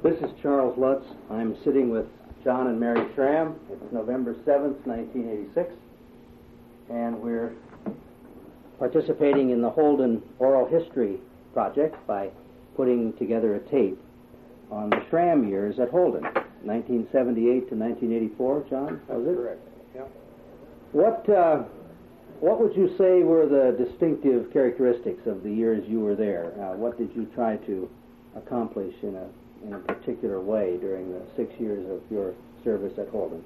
This is Charles Lutz. I'm sitting with John and Mary Schramm. It's November 7th, 1986, and we're participating in the Holden Oral History Project by putting together a tape on the Schramm years at Holden, 1978 to 1984. John, was it? Correct. Yeah. What would you say were the distinctive characteristics of the years you were there? What did you try to accomplish in a particular way during the 6 years of your service at Holden?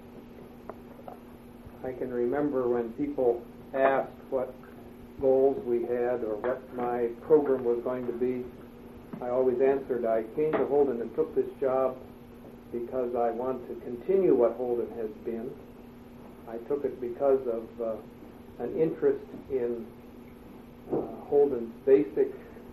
I can remember when people asked what goals we had or what my program was going to be, I always answered, I came to Holden and took this job because I want to continue what Holden has been. I took it because of an interest in Holden's basic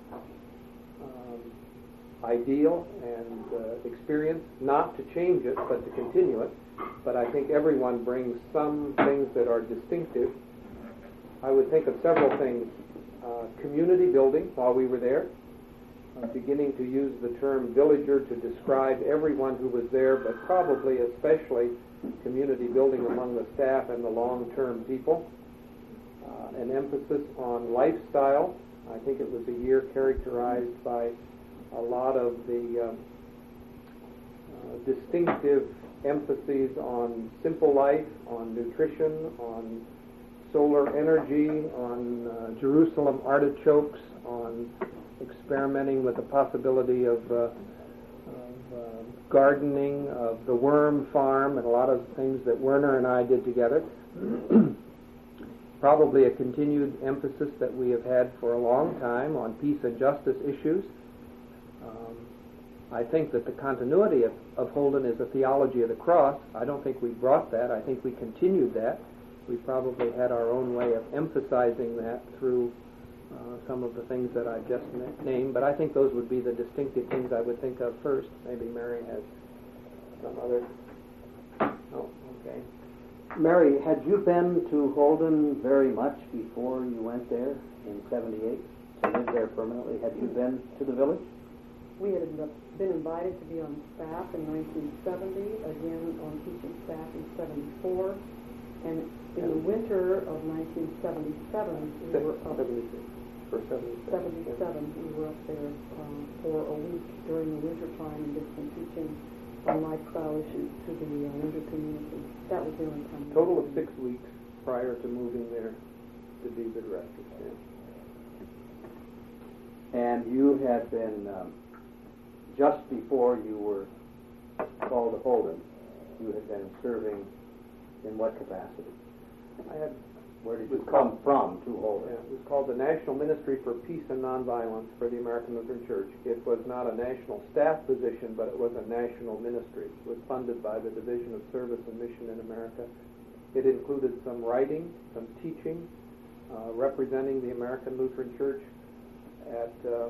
ideal and experience, not to change it, but to continue it. But I think everyone brings some things that are distinctive. I would think of several things. Community building while we were there, beginning to use the term villager to describe everyone who was there, but probably especially community building among the staff and the long-term people. An emphasis on lifestyle. I think it was a year characterized by a lot of the distinctive emphases on simple life, on nutrition, on solar energy, on Jerusalem artichokes, on experimenting with the possibility of gardening, of the worm farm, and a lot of things that Werner and I did together. Probably a continued emphasis that we have had for a long time on peace and justice issues. I think that the continuity of Holden is a theology of the cross. I don't think we brought that. I think we continued that. We probably had our own way of emphasizing that through some of the things that I just named, but I think those would be the distinctive things I would think of first. Maybe Mary has some other. Oh, okay. Mary, had you been to Holden very much before you went there in 78 to live there permanently? Had you been to the village? We had been invited to be on staff in 1970, again on teaching staff in 74, and in the winter of 1977, we were up. 77, we were up there for a week during the winter time and did some teaching on lifestyle issues to the winter community. That was the only time. Total of 6 weeks prior to moving there to be the director. And you had been, just before you were called to Holden, you had been serving in what capacity? Where did you come from to Holden? Yeah, it was called the National Ministry for Peace and Nonviolence for the American Lutheran Church. It was not a national staff position, but it was a national ministry. It was funded by the Division of Service and Mission in America. It included some writing, some teaching, representing the American Lutheran Church at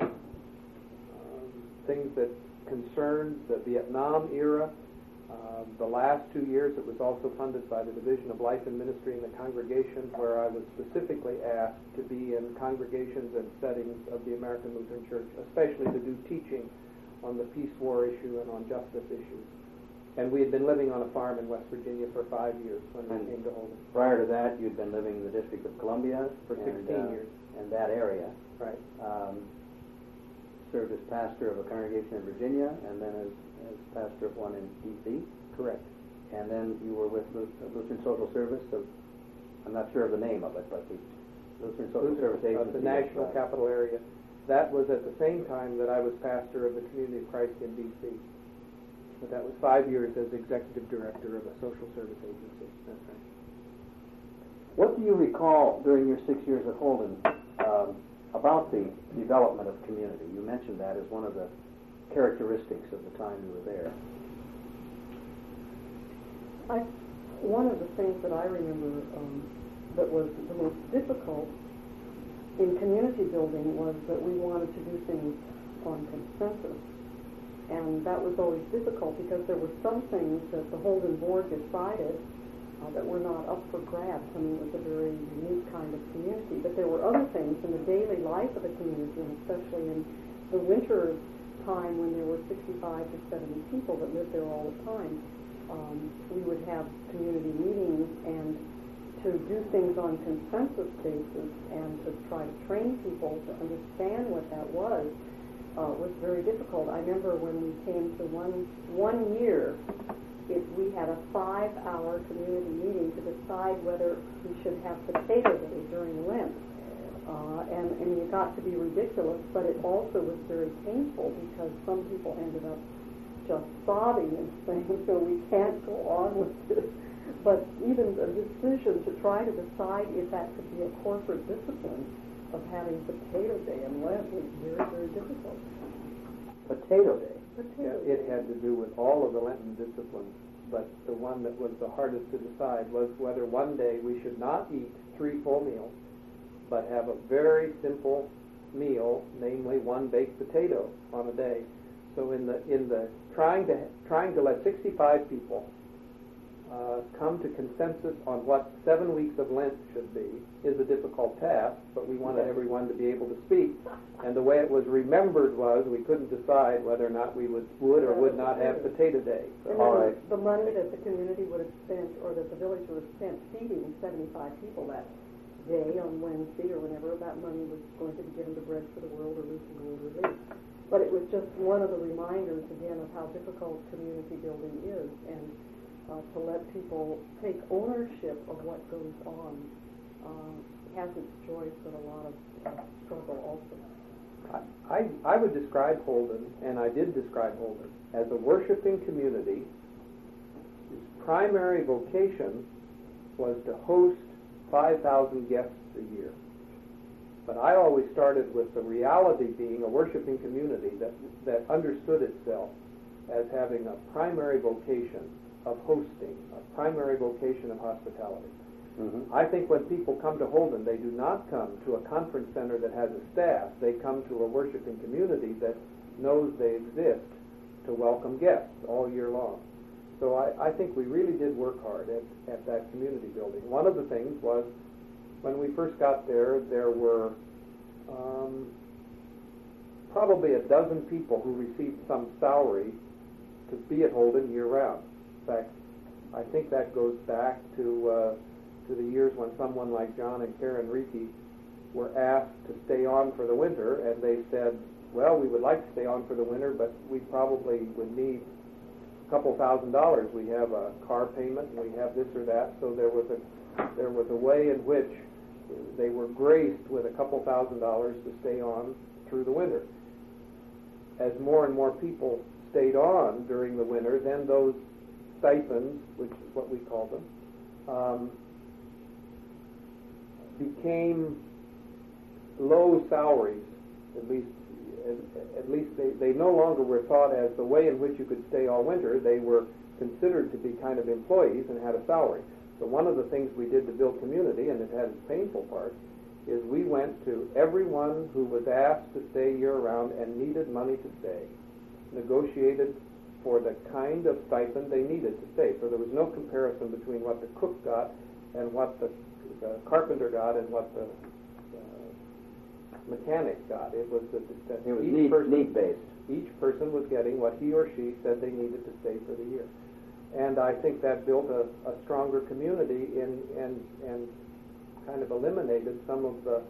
things that concerned the Vietnam era. The last 2 years, it was also funded by the Division of Life and Ministry in the congregation, where I was specifically asked to be in congregations and settings of the American Lutheran Church, especially to do teaching on the peace war issue and on justice issues. And we had been living on a farm in West Virginia for 5 years when we came to Holden. Prior to that, you'd been living in the District of Columbia for 16 years. In that area. Right. Served as pastor of a congregation in Virginia, and then as pastor of one in D.C. Correct. And then you were with Lutheran Social Service of, I'm not sure of the name of it, but the Lutheran Social Service Agency. Of the National Capital Area. That was at the same time that I was pastor of the Community of Christ in D.C. But that was 5 years as executive director of a social service agency. That's right. What do you recall during your 6 years at Holden about the development of community? You mentioned that as one of the characteristics of the time you were there. One of the things that I remember that was the most difficult in community building was that we wanted to do things on consensus. And that was always difficult because there were some things that the Holden board decided that were not up for grabs. I mean, it was a very unique kind of community. But there were other things in the daily life of the community, and especially in the winter time when there were 65 to 70 people that lived there all the time, we would have community meetings, and to do things on consensus basis and to try to train people to understand what that was very difficult. I remember when we came to one year, we had a 5-hour community meeting to decide whether we should have potato day during Lent. And it got to be ridiculous, but it also was very painful because some people ended up just sobbing and saying, so we can't go on with this. But even the decision to try to decide if that could be a corporate discipline of having potato day in Lent was very, very difficult. Potato day. It had to do with all of the Lenten disciplines, but the one that was the hardest to decide was whether one day we should not eat 3 full meals, but have a very simple meal, namely 1 baked potato on a day. So in the trying to let 65 people come to consensus on what 7 weeks of Lent should be is a difficult task, but we wanted everyone to be able to speak. And the way it was remembered was we couldn't decide whether or not we would or would not have potato day. And All right. the money that the community would have spent, or that the village would have spent feeding 75 people that day on Wednesday or whenever, that money was going to be given to Bread for the World or Lutheran World Relief. But it was just one of the reminders, again, of how difficult community building is, and to let people take ownership of what goes on has its joys, but a lot of struggle also. I would describe Holden, and I did describe Holden, as a worshiping community whose primary vocation was to host 5,000 guests a year. But I always started with the reality being a worshiping community that understood itself as having a primary vocation of hosting, a primary vocation of hospitality. Mm-hmm. I think when people come to Holden, they do not come to a conference center that has a staff. They come to a worshiping community that knows they exist to welcome guests all year long. So I think we really did work hard at that community building. One of the things was, when we first got there were probably a dozen people who received some salary to be at Holden year-round. In fact, I think that goes back to the years when someone like John and Karen Reiki were asked to stay on for the winter, and they said, well, we would like to stay on for the winter, but we probably would need a couple $1,000. We have a car payment, and we have this or that. So there was a way in which they were graced with a couple $1,000 to stay on through the winter. As more and more people stayed on during the winter, then those stipends, which is what we call them, became low salaries. At least they no longer were thought as the way in which you could stay all winter. They were considered to be kind of employees and had a salary. So one of the things we did to build community, and it had its painful part, is we went to everyone who was asked to stay year-round and needed money to stay, negotiated for the kind of stipend they needed to stay. So there was no comparison between what the cook got and what the carpenter got and what the mechanic got. It was need-based. Each person was getting what he or she said they needed to stay for the year. And I think that built a stronger community and kind of eliminated some of the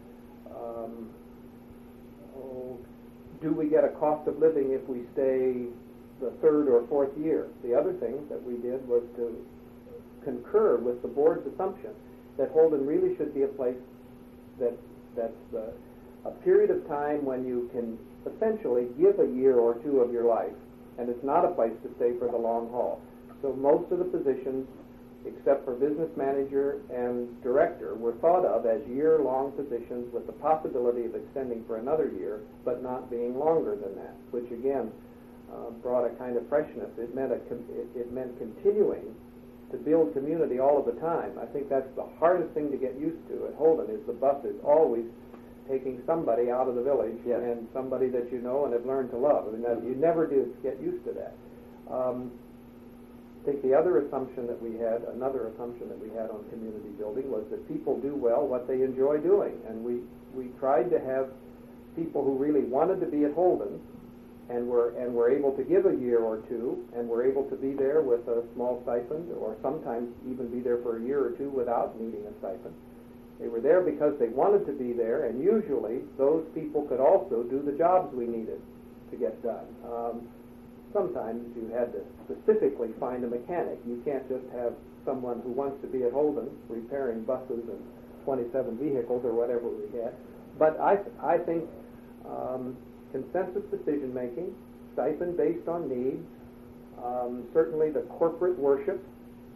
do we get a cost of living if we stay the 3rd or 4th year? The other thing that we did was to concur with the board's assumption that Holden really should be a place that's a period of time when you can essentially give a year or two of your life, and it's not a place to stay for the long haul. So most of the positions, except for business manager and director, were thought of as year-long positions with the possibility of extending for another year, but not being longer than that, which again brought a kind of freshness. It meant continuing to build community all of the time. I think that's the hardest thing to get used to at Holden, is the bus is always taking somebody out of the village, yes, and somebody that you know and have learned to love. I mean, you never do get used to that. I think the other assumption that we had, another assumption that we had on community building, was that people do well what they enjoy doing. And we tried to have people who really wanted to be at Holden and we're able to give a year or two, and we're able to be there with a small stipend, or sometimes even be there for a year or two without needing a stipend. They were there because they wanted to be there, and usually those people could also do the jobs we needed to get done. Sometimes you had to specifically find a mechanic. You can't just have someone who wants to be at Holden repairing buses and 27 vehicles or whatever we had. But I think consensus decision-making, stipend based on needs, certainly the corporate worship.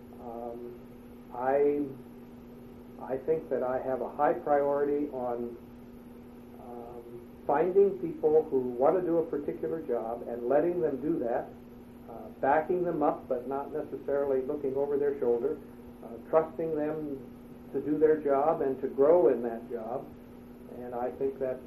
I think that I have a high priority on finding people who want to do a particular job and letting them do that, backing them up but not necessarily looking over their shoulder, trusting them to do their job and to grow in that job. And I think that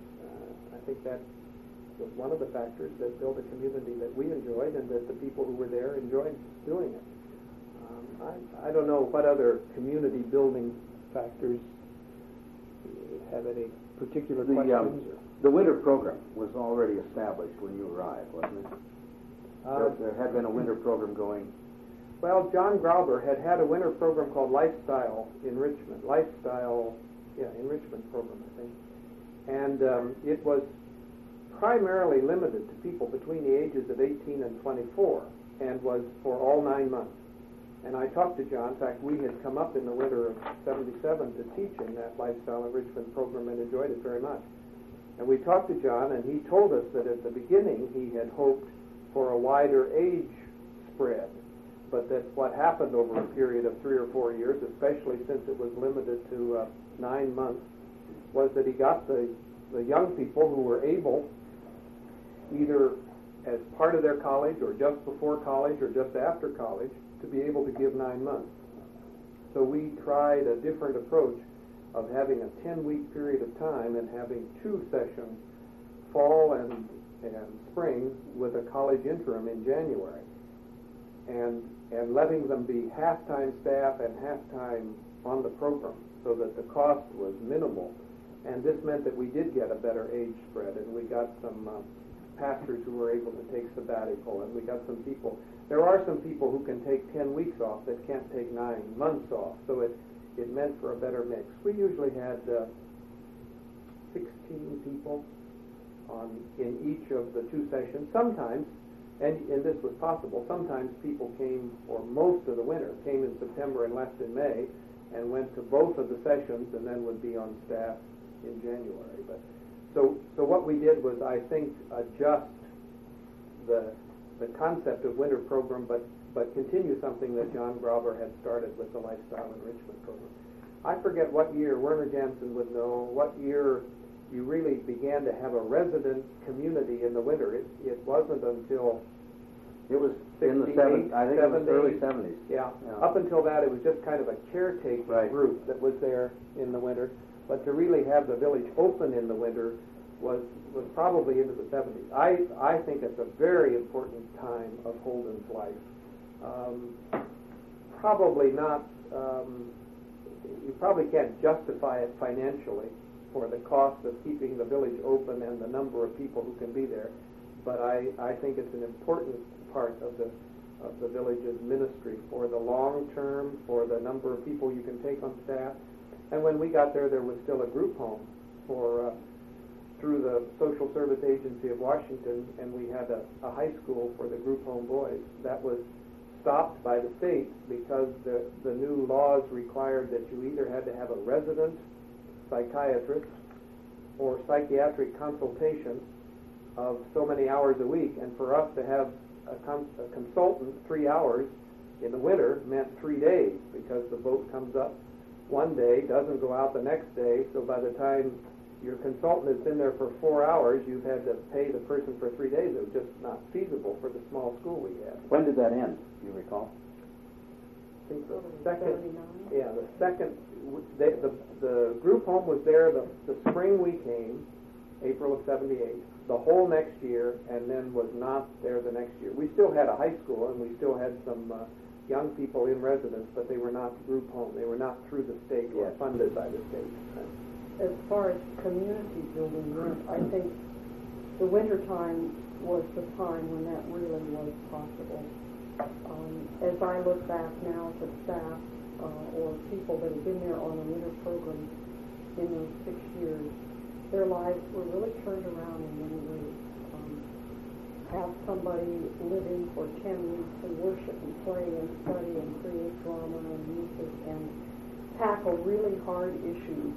was one of the factors that built a community that we enjoyed and that the people who were there enjoyed doing it. I don't know what other community building factors have any particular questions. The winter program was already established when you arrived, wasn't it? There had been a winter program going. Well, John Grauber had a winter program called Lifestyle Enrichment. Enrichment program, I think. And it was primarily limited to people between the ages of 18 and 24 and was for all 9 months. And I talked to John. In fact, we had come up in the winter of 77 to teach in that Lifestyle Enrichment program and enjoyed it very much. And we talked to John, and he told us that at the beginning he had hoped for a wider age spread, but that what happened over a period of 3 or 4 years, especially since it was limited to 9 months, was that he got the young people who were able, either as part of their college or just before college or just after college, to be able to give 9 months. So we tried a different approach of having a 10-week period of time and having 2 sessions, fall and spring, with a college interim in January, and letting them be half-time staff and half-time on the program so that the cost was minimal. And this meant that we did get a better age spread, and we got some pastors who were able to take sabbatical, and we got some people. There are some people who can take 10 weeks off that can't take 9 months off, so it meant for a better mix. We usually had 16 people in each of the 2 sessions. Sometimes, and this was possible, sometimes people came, or most of the winter, came in September and left in May, and went to both of the sessions and then would be on staff in January. But so what we did was, I think, adjust the concept of winter program, but continue something that John Grauber had started with the Lifestyle Enrichment program. I forget what year, Werner Jansen would know, what year you really began to have a resident community in the winter. It wasn't until it was in the 70s. I think 70s. It was early 70s. Yeah. Up until that, it was just kind of a caretaking group that was there in the winter. But to really have the village open in the winter was probably into the 70s. I think it's a very important time of Holden's life. Probably not. You probably can't justify it financially for the cost of keeping the village open and the number of people who can be there. But I think it's an important part of the village's ministry for the long term, for the number of people you can take on staff. And when we got there was still a group home through the Social Service Agency of Washington, and we had a high school for the group home boys. That was stopped by the state because the new laws required that you either had to have a resident psychiatrist or psychiatric consultation of so many hours a week, and for us to have a consultant 3 hours in the winter meant 3 days, because the boat comes up one day, doesn't go out the next day, so by the time your consultant has been there for 4 hours, you've had to pay the person for 3 days. It was just not feasible for the small school we had. When did that end, do you recall? I think the second, the group home was there the spring we came, April of 78, the whole next year, and then was not there the next year. We still had a high school, and we still had some young people in residence, but they were not group home. They were not through the state or funded by the state. As far as community building went, I think the winter time was the time when that really was possible. As I look back now to staff or people that have been there on the winter program in those 6 years, their lives were really turned around in many ways. Have somebody living for 10 weeks and worship and play and study and create drama and music and tackle really hard issues.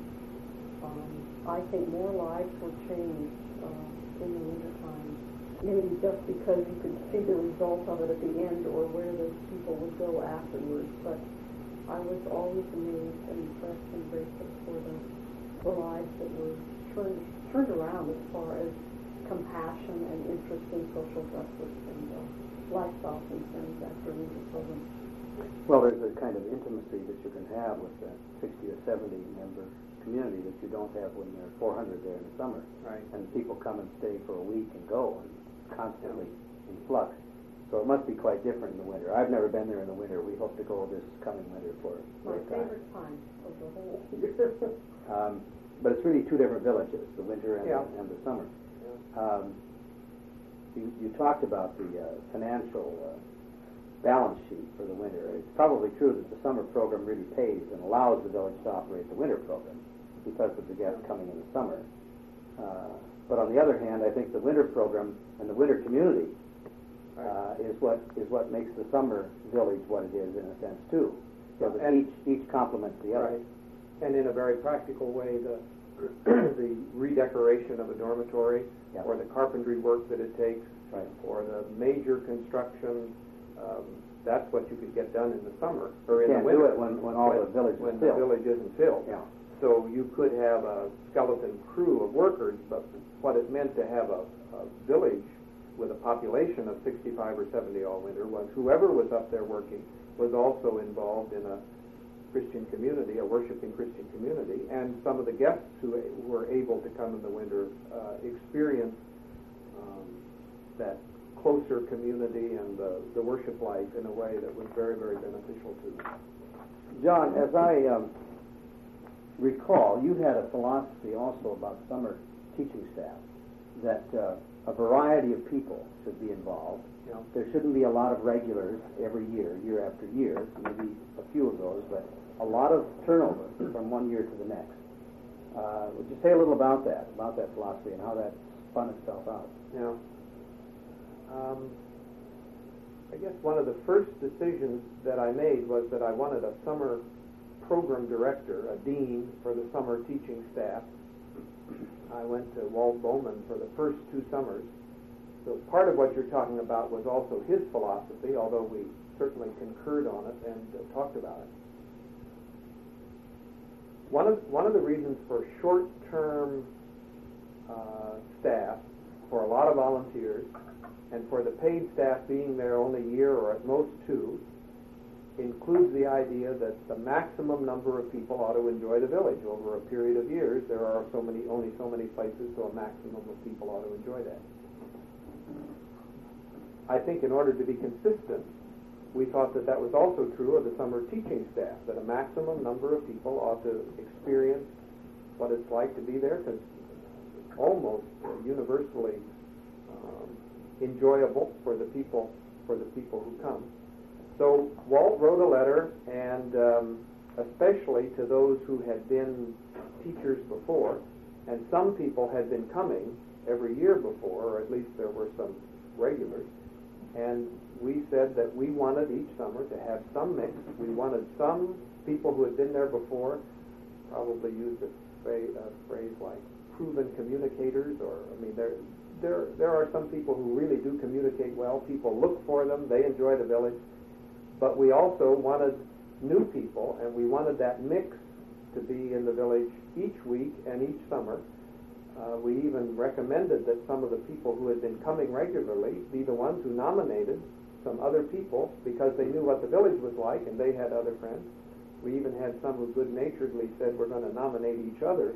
I think more lives were changed in the wintertime. Maybe just because you could see the result of it at the end or where those people would go afterwards. But I was always amazed and impressed and grateful for the lives that were turned around as far as compassion and interest in social justice and lifestyle concerns after winter program. Well, there's a kind of intimacy that you can have with that 60 or 70 member community that you don't have when there are 400 there in the summer. Right. And people come and stay for a week and go and constantly in flux. So it must be quite different in the winter. I've never been there in the winter. We hope to go this coming winter for my a favorite time of the whole year. But it's really two different villages, the winter and, Yeah. and the summer. Yeah. You talked about the financial balance sheet for the winter. It's probably true that the summer program really pays and allows the village to operate the winter program because of the guests coming in the summer. But on the other hand, I think the winter program and the winter community is what makes the summer village what it is in a sense too. So that each complements the other. Right. And in a very practical way, the redecoration of a dormitory, Yeah. or the carpentry work that it takes, Right. or the major construction, that's what you could get done in the summer or You in the can't winter. do it when all the village when is the filled. village isn't filled. Yeah. So you could have a skeleton crew of workers, but what it meant to have a village with a population of 65 or 70 all winter was whoever was up there working was also involved in a Christian community, a worshiping Christian community, and some of the guests who were able to come in the winter experienced that closer community and the worship life in a way that was very, very beneficial to them. John, as I recall, you had a philosophy also about summer teaching staff, that a variety of people should be involved. Yeah. There shouldn't be a lot of regulars every year, year after year, maybe a few of those, but a lot of turnover from one year to the next. Would you say a little about that philosophy and how that spun itself out? Yeah. I guess one of the first decisions that I made was that I wanted a summer program director, a dean for the summer teaching staff. I went to Walt Bowman for the first 2 summers. So part of what you're talking about was also his philosophy, although we certainly concurred on it and talked about it. One of the reasons for short-term staff, for a lot of volunteers, and for the paid staff being there only a year or at most 2, includes the idea that the maximum number of people ought to enjoy the village. Over a period of years, there are only so many places, so a maximum of people ought to enjoy that. I think in order to be consistent, we thought that that was also true of the summer teaching staff, that a maximum number of people ought to experience what it's like to be there, because it's almost universally enjoyable for the people who come. So Walt wrote a letter, and especially to those who had been teachers before, and some people had been coming every year before, or at least there were some regulars, and we said that we wanted each summer to have some mix. We wanted some people who had been there before, probably used a phrase like proven communicators, or there are some people who really do communicate well. People look for them, they enjoy the village. But we also wanted new people, and we wanted that mix to be in the village each week and each summer. We even recommended that some of the people who had been coming regularly be the ones who nominated some other people because they knew what the village was like and they had other friends. We even had some who good-naturedly said we're going to nominate each other.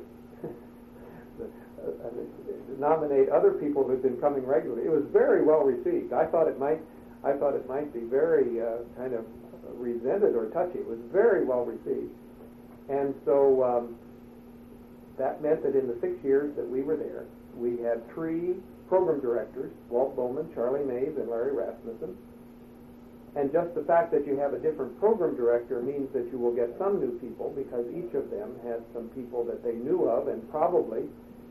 Nominate other people who had been coming regularly. It was very well received. I thought it might be very kind of resented or touchy. It was very well received. And so that meant that in the 6 years that we were there, we had 3 program directors, Walt Bowman, Charlie Mays, and Larry Rasmussen. And just the fact that you have a different program director means that you will get some new people, because each of them had some people that they knew of, and probably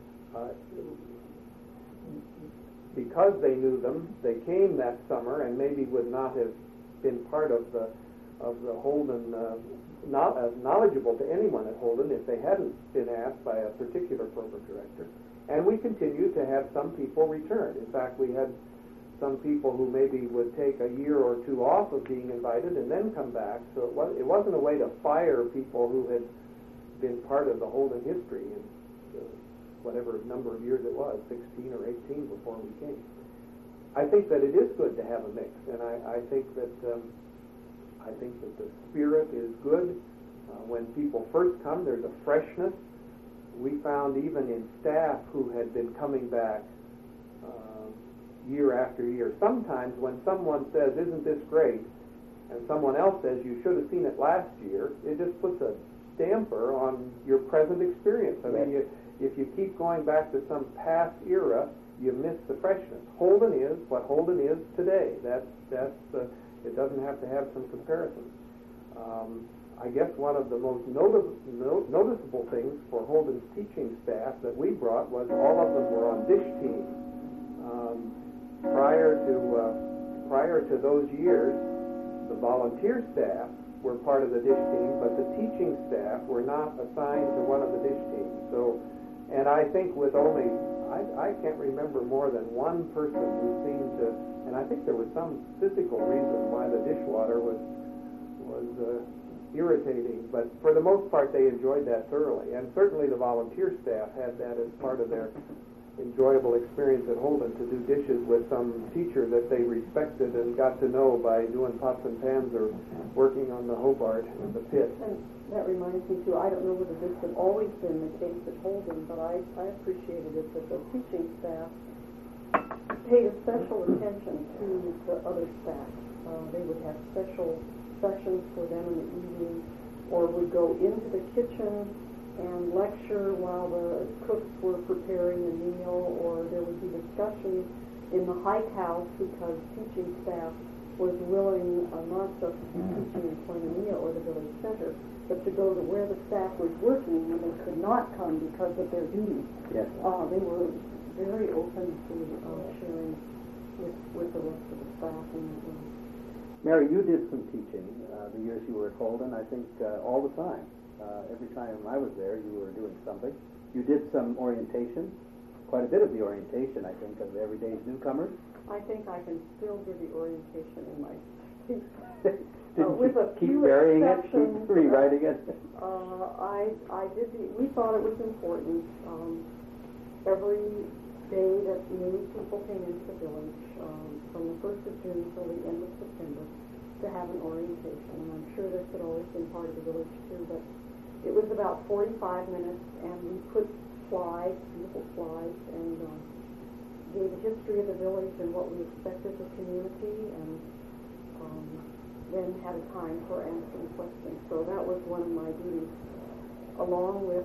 because they knew them, they came that summer and maybe would not have been part of the Holden, knowledgeable to anyone at Holden if they hadn't been asked by a particular program director. And we continue to have some people return. In fact, we had some people who maybe would take a year or two off of being invited and then come back. So it wasn't a way to fire people who had been part of the Holden history in whatever number of years it was, 16 or 18 before we came. I think that it is good to have a mix, and I think that the spirit is good. When people first come, there's a freshness. We found even in staff who had been coming back year after year. Sometimes when someone says, "Isn't this great?" and someone else says, "You should have seen it last year," it just puts a damper on your present experience. I mean, if you keep going back to some past era, you miss the freshness. Holden is what Holden is today. It doesn't have to have some comparisons. I guess one of the most noticeable things for Holden's teaching staff that we brought was all of them were on dish team. Prior to those years, the volunteer staff were part of the dish team, but the teaching staff were not assigned to one of the dish teams. So, and I think with only, I can't remember more than one person who seemed to, and I think there was some physical reason why the dishwater was irritating, but for the most part they enjoyed that thoroughly, and certainly the volunteer staff had that as part of their enjoyable experience at Holden, to do dishes with some teacher that they respected and got to know by doing pots and pans or working on the Hobart and the pit. And that reminds me too, I don't know whether this had always been the case at Holden, but I appreciated it that the teaching staff paid a special attention to the other staff. They would have special sessions for them in the evening, or would go into the kitchen and lecture while the cooks were preparing a meal, or there would be discussions in the Hike House because teaching staff was willing not just to be teaching in Koinonia or the village center, but to go to where the staff was working when they could not come because of their duties. Yes. They were very open to sharing with the rest of the staff. Mary, you did some teaching the years you were at Holden, I think all the time. Every time I was there, you were doing something. You did some orientation, quite a bit of the orientation, I think, of Everyday's newcomers. I think I can still give the orientation in my with a keep few varying exceptions. it, keep rewriting it. I did. We thought it was important. Every day that new people came into the village, from the 1st of June till the end of September, to have an orientation. And I'm sure this had always been part of the village too, but it was about 45 minutes, and we put slides, beautiful slides, and gave a history of the village and what we expected the community, and then had a time for answering questions. So that was one of my duties, along with,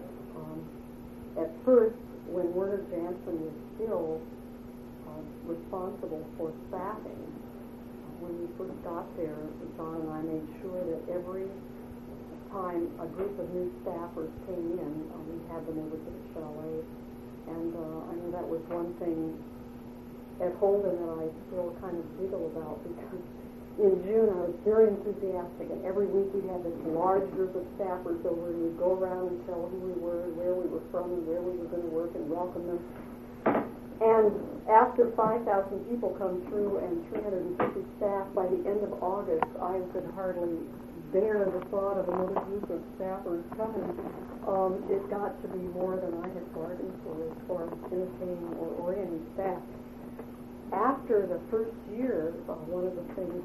at first, when Werner Jansen was still responsible for staffing, when we first got there, John and I made sure that every time a group of new staffers came in, we had them over to the chalet. And I know that was one thing at Holden that I still kind of giggle about, because in June I was very enthusiastic, and every week we had this large group of staffers over, and we'd go around and tell who we were, and where we were from, and where we were going to work, and welcome them. And after 5,000 people come through and 350 staff, by the end of August, I could hardly bear the thought of another group of staffers coming. It got to be more than I had bargained for as far as entertaining or orienting staff. After the first year, one of the things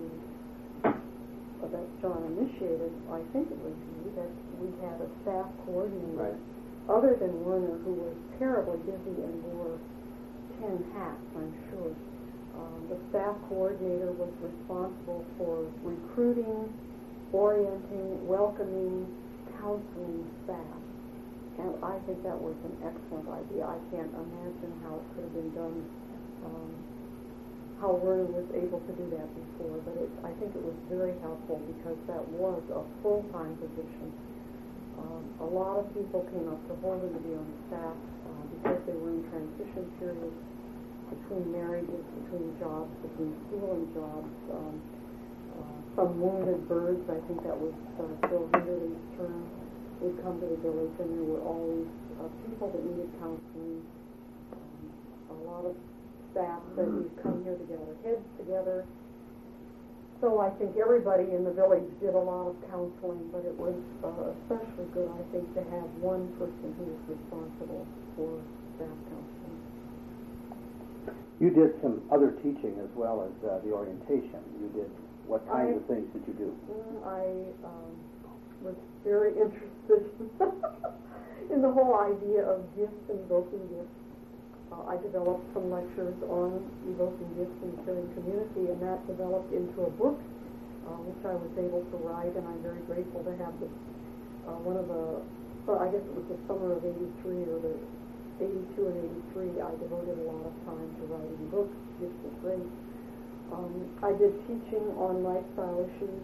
that John initiated, I think it was you, that we had a staff coordinator, other than Werner, who was terribly busy and wore 10 hats, I'm sure. The staff coordinator was responsible for recruiting, orienting, welcoming, counseling staff. And I think that was an excellent idea. I can't imagine how it could have been done how Werner was able to do that before, but I think it was very helpful because that was a full-time position. A lot of people came up to Holden to be on staff because they were in transition periods between marriages, between jobs, between school and jobs. Some wounded birds, I think that was Phil Hinderly's term, would come to the village, and there were always people that needed counseling. A lot of staff that we'd come here to get our heads together. So I think everybody in the village did a lot of counseling, but it was especially good, I think, to have one person who was responsible for staff counseling. You did some other teaching as well as the orientation. You did what kinds of things did you do? I was very interested in the whole idea of gifts and evoking gifts. I developed some lectures on evoking gifts in the caring community, and that developed into a book, which I was able to write, and I'm very grateful to have this. I guess it was the summer of '83 or the '82 and '83. I devoted a lot of time to writing books. Gifts of Grace. I did teaching on lifestyle issues.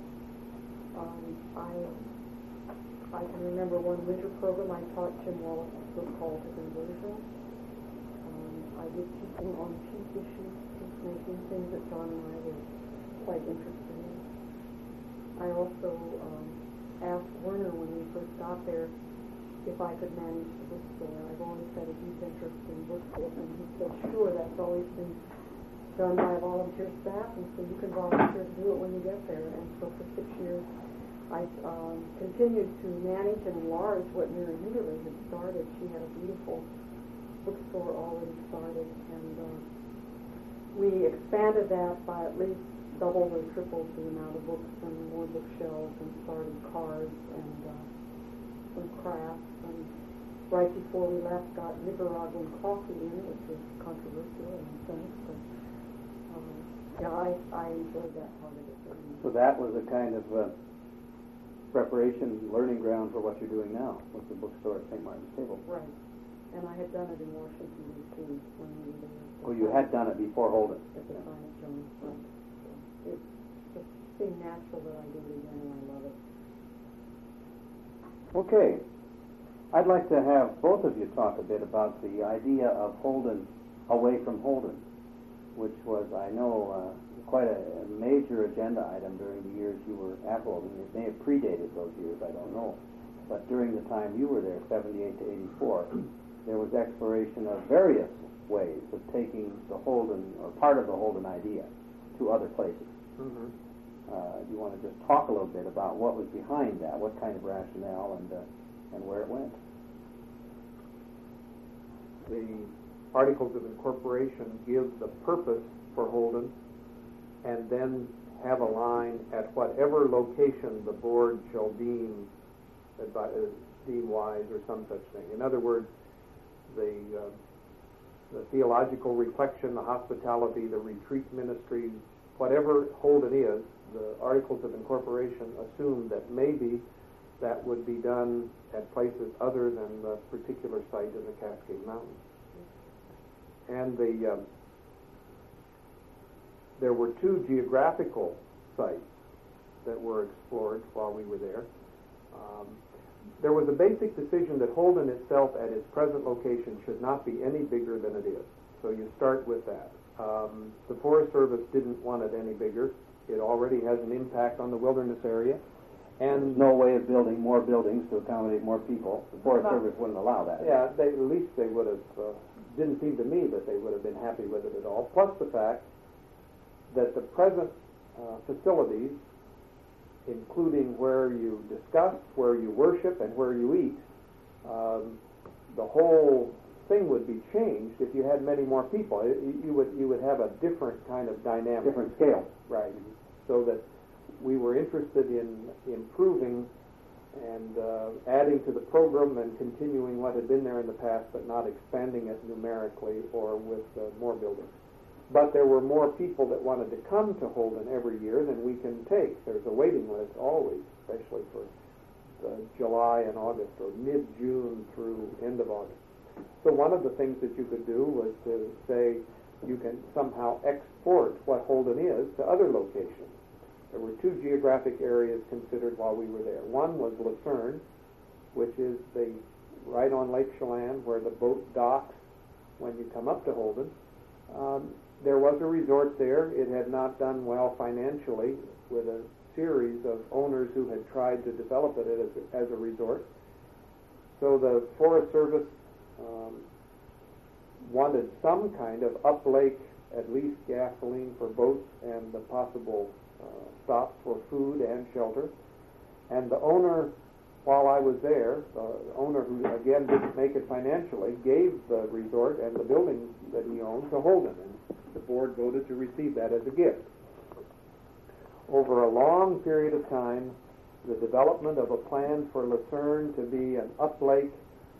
I can remember one winter program I taught Jim Wallace's book called The Conversion. I did teaching on peace issues, peacemaking, things that John and I were quite interested in. I also asked Werner when we first got there if I could manage the bookstore. I've always had a deep interest in bookstores, and he said, sure, that's always been done by a volunteer staff, and so you can volunteer to do it when you get there. And so for 6 years, I continued to manage and enlarge what Mary Hinderly had started. She had a beautiful bookstore already started, and we expanded that by at least doubled or tripled the amount of books and more bookshelves, and started cards and some crafts. And right before we left, got Nicaraguan coffee in, which was controversial in a sense, but I enjoyed that part of it very much. So that was a kind of preparation, learning ground for what you're doing now with the bookstore at St. Martin's Table. Right. And I had done it in Washington, D.C. when we were there. Oh, you had done it before Holden? At the time of Jones. Right. So it just seemed natural that I did it again, and I love it. Okay. I'd like to have both of you talk a bit about the idea of Holden away from Holden, which was, I know, quite a major agenda item during the years you were at Holden. It may have predated those years, I don't know. But during the time you were there, 78 to 84, there was exploration of various ways of taking the Holden, or part of the Holden idea, to other places. Mm-hmm. You want to just talk a little bit about what was behind that, what kind of rationale, and where it went? The Articles of Incorporation give the purpose for Holden, and then have a line at whatever location the board shall deem wise or some such thing. In other words, the theological reflection, the hospitality, the retreat ministry, whatever Holden is, the Articles of Incorporation assume that maybe that would be done at places other than the particular site of the Cascade Mountains. And there were 2 geographical sites that were explored while we were there. There was a basic decision that Holden itself at its present location should not be any bigger than it is. So you start with that. The Forest Service didn't want it any bigger. It already has an impact on the wilderness area. And there's no way of building more buildings to accommodate more people. The Forest Service wouldn't allow that. Yeah, at least they would have, didn't seem to me that they would have been happy with it at all. Plus the fact that the present facilities, including where you discuss, where you worship, and where you eat, the whole thing would be changed if you had many more people. You would have a different kind of dynamic. Different scale. Right. So that we were interested in improving and adding to the program and continuing what had been there in the past, but not expanding it numerically or with more buildings. But there were more people that wanted to come to Holden every year than we can take. There's a waiting list always, especially for July and August, or mid-June through end of August. So one of the things that you could do was to say, you can somehow export what Holden is to other locations. There were two geographic areas considered while we were there. One was Lucerne, which is right on Lake Chelan where the boat docks when you come up to Holden. There was a resort there. It had not done well financially with a series of owners who had tried to develop it as a resort. So the Forest Service wanted some kind of up-lake, at least gasoline for boats and the possible stops for food and shelter. And the owner, while I was there, the owner who again didn't make it financially, gave the resort and the building that he owned to Holden, and the board voted to receive that as a gift. Over a long period of time, the development of a plan for Lucerne to be an up-lake,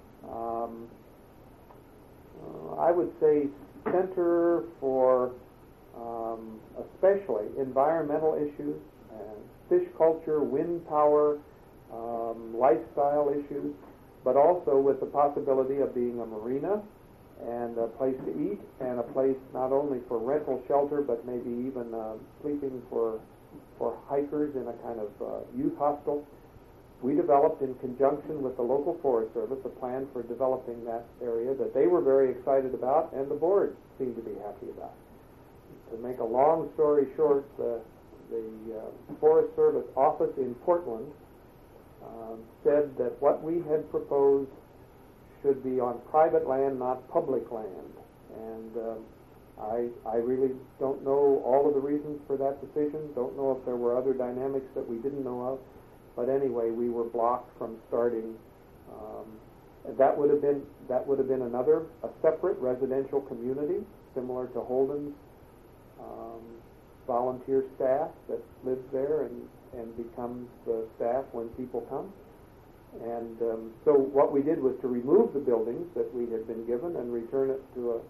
I would say, center for especially environmental issues, fish culture, wind power, lifestyle issues, but also with the possibility of being a marina and a place to eat and a place not only for rental shelter but maybe even sleeping for hikers in a kind of youth hostel. We developed in conjunction with the local Forest Service a plan for developing that area that they were very excited about and the board seemed to be happy about. To make a long story short, the Forest Service office in Portland said that what we had proposed should be on private land, not public land. And I really don't know all of the reasons for that decision, don't know if there were other dynamics that we didn't know of, but anyway, we were blocked from starting. That would have been a separate residential community, similar to Holden's volunteer staff that lives there and becomes the staff when people come. And so what we did was to remove the buildings that we had been given and return it to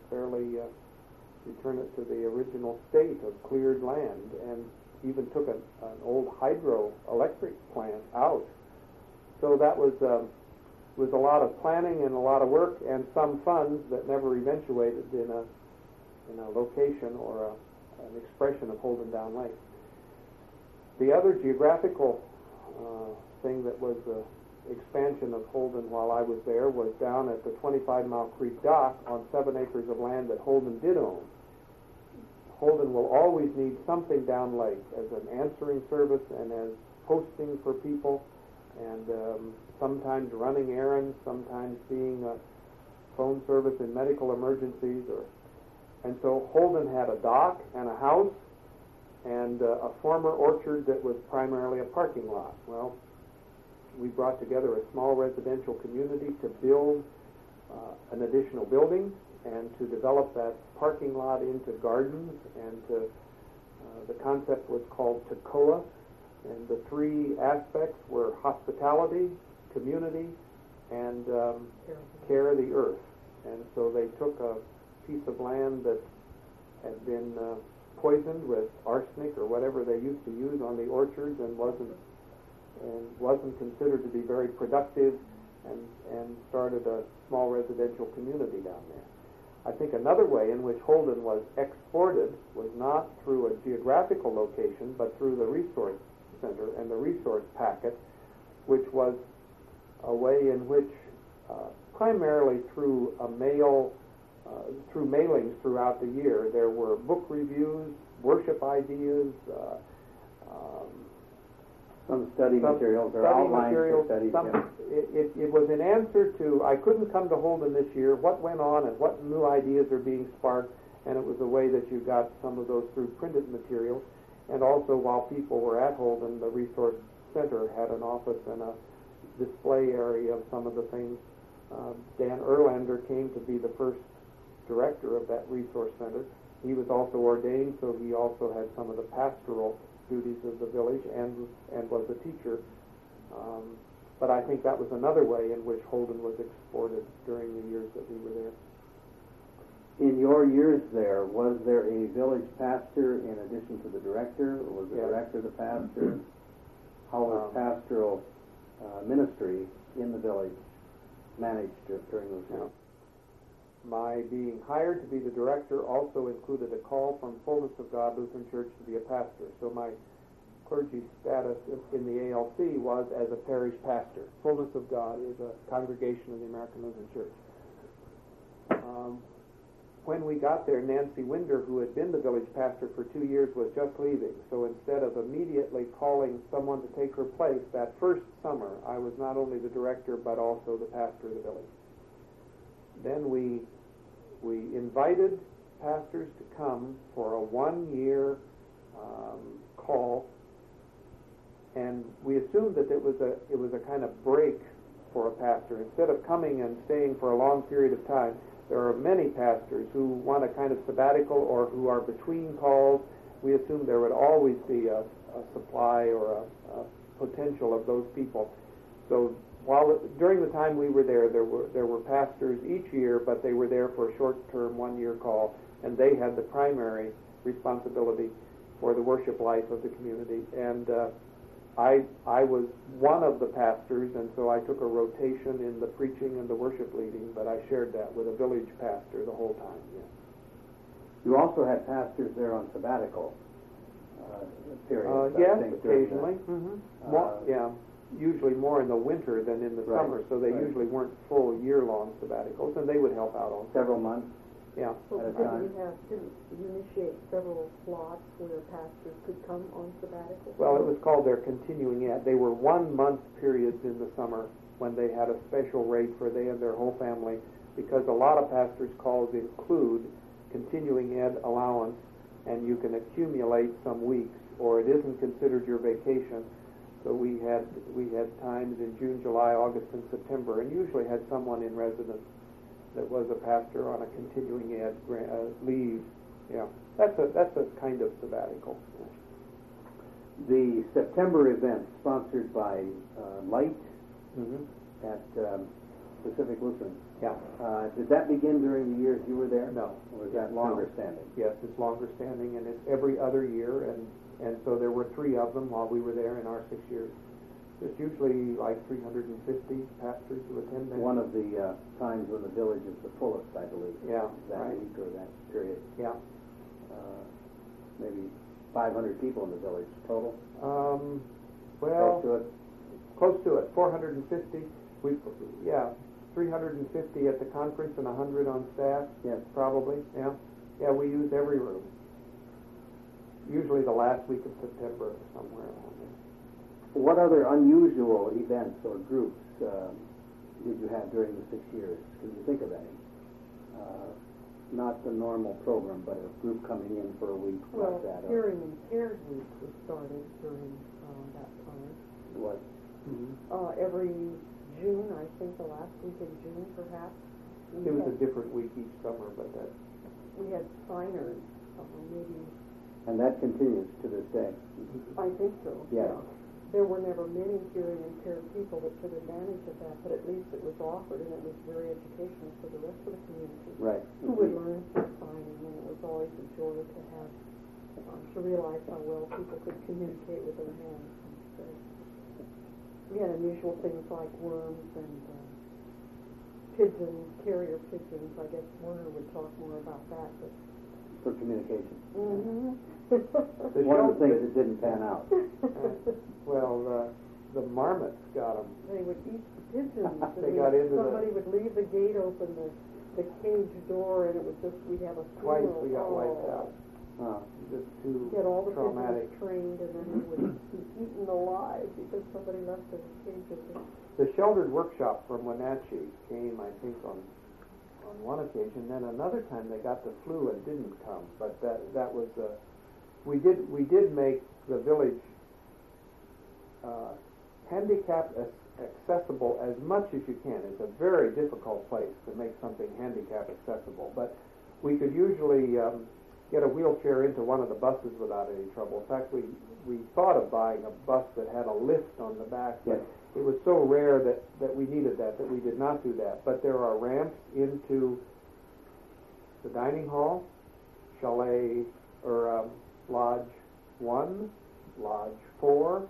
the original state of cleared land, and even took an old hydroelectric plant out. So that was a lot of planning and a lot of work and some funds that never eventuated in a location or an expression of Holden Down Lake. The other geographical thing that was the expansion of Holden while I was there was down at the 25 Mile Creek dock on 7 acres of land that Holden did own. Holden will always need something down lake as an answering service and as hosting for people, and sometimes running errands, sometimes being a phone service in medical emergencies. And so Holden had a dock and a house and a former orchard that was primarily a parking lot. Well, we brought together a small residential community to build an additional building and to develop that parking lot into gardens, and the concept was called Tekoa, and the three aspects were hospitality, community, and care of the earth. And so they took a piece of land that had been poisoned with arsenic or whatever they used to use on the orchards and wasn't considered to be very productive, and started a small residential community down there. I think another way in which Holden was exported was not through a geographical location, but through the resource center and the resource packet, which was a way in which, primarily through through mailings throughout the year, there were book reviews, worship ideas, some study materials or outlines for studies. It was an answer to, I couldn't come to Holden this year, what went on and what new ideas are being sparked, and it was a way that you got some of those through printed materials. And also, while people were at Holden, the Resource Center had an office and a display area of some of the things. Dan Erlander came to be the first director of that Resource Center. He was also ordained, so he also had some of the pastoral duties of the village and was a teacher. But I think that was another way in which Holden was exported during the years that we were there. In your years there, was there a village pastor in addition to the director, or was the director the pastor? How was pastoral ministry in the village managed during those years? My being hired to be the director also included a call from Fullness of God Lutheran Church to be a pastor. So my clergy status in the ALC was as a parish pastor. Fullness of God is a congregation of the American Lutheran Church. When we got there, Nancy Winder, who had been the village pastor for 2 years, was just leaving. So instead of immediately calling someone to take her place, that first summer, I was not only the director but also the pastor of the village. Then we invited pastors to come for a 1-year call, and we assumed that it was a kind of break for a pastor. Instead of coming and staying for a long period of time, there are many pastors who want a kind of sabbatical or who are between calls. We assumed there would always be a supply or a potential of those people. So during the time we were there were pastors each year, but they were there for a short-term 1-year call, and they had the primary responsibility for the worship life of the community. And I was one of the pastors, and so I took a rotation in the preaching and the worship leading, but I shared that with a village pastor the whole time. Yeah. You also had pastors there on sabbatical periods. Yes, I think, occasionally. Usually more in the winter than in the summer, so they usually weren't full year-long sabbaticals, and they would help out on several months. Yeah. So didn't you initiate several slots where pastors could come on sabbatical? Well, it was called their continuing ed. They were 1-month periods in the summer when they had a special rate for they and their whole family, because a lot of pastors' calls include continuing ed allowance, and you can accumulate some weeks, or it isn't considered your vacation. So we had times in June, July, August, and September, and usually had someone in residence that was a pastor on a continuing ed leave. Yeah, that's a kind of sabbatical. The September event sponsored by Light at Pacific Lutheran. Yeah. Did that begin during the years you were there? No. Or was that longer standing? Yes, it's longer standing, and it's every other year, and so there were 3 of them while we were there in our 6 years. There's usually like 350 pastors who attend that. One of the times when the village is the fullest, I believe. Yeah, that right. week or that period. Yeah. Maybe 500 people in the village total. Well, close to it. 450. 350 at the conference and 100 on staff. Yes, probably. Yeah. Yeah, we used every room. Usually the last week of September or somewhere around there. What other unusual events or groups did you have during the 6 years? Can you think of any? Not the normal program, but a group coming in for a week Well, like that. Hearing and Cares Week was started during that time. What? Every June, I think the last week in June, perhaps. It was a different week each summer, but that. We had signers, maybe. And that continues to this day. I think so. Yes. Yeah. There were never many hearing impaired people that took advantage of that, but at least it was offered, and it was very educational for the rest of the community. Right. Who would learn through signing, and it was always a joy to have, to realize how well people could communicate with their hands. So we had unusual things like worms and pigeons, carrier pigeons. I guess Werner would talk more about that. But For communication. Mm-hmm. One of the things that didn't pan out. Well, the marmots got them. They would eat the pigeons. They got into somebody would leave the gate open, the cage door, and it was just, we'd have a Twice funeral. we got wiped out. Just too Get all the traumatic. pigeons trained, and then they would be eaten alive because somebody left their cage open. The sheltered workshop from Wenatchee came, I think, on one occasion. Then another time they got the flu and didn't come. But that was we did make the village handicap accessible as much as you can. It's a very difficult place to make something handicap accessible, but we could usually get a wheelchair into one of the buses without any trouble. In fact, we thought of buying a bus that had a lift on the back, but it was so rare that we needed that we did not do that. But there are ramps into the dining hall, chalet, or Lodge 1, Lodge 4.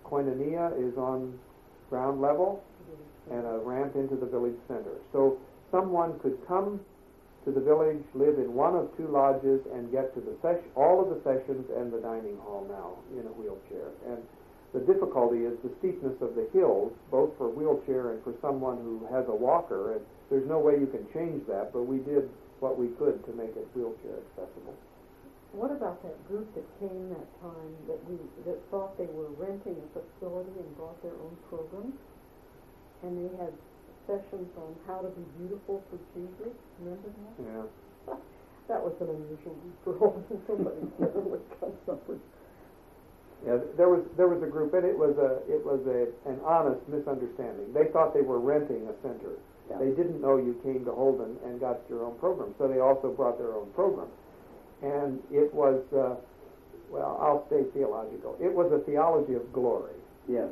Koinonia is on ground level, and a ramp into the village center. So someone could come to the village, live in one of two lodges, and get to all of the sessions and the dining hall now in a wheelchair. And the difficulty is the steepness of the hills, both for wheelchair and for someone who has a walker. And there's no way you can change that, but we did what we could to make it wheelchair accessible. What about that group that came that time that thought they were renting a facility and brought their own programs? And they had sessions on how to be beautiful for Jesus. Remember that? Yeah. That was an unusual group for all somebody certainly comes up with. Yeah, there was a group, and it was an honest misunderstanding. They thought they were renting a center. Yeah. They didn't know you came to Holden and got your own program, so they also brought their own program. And it was, well, I'll stay theological. It was a theology of glory. Yes.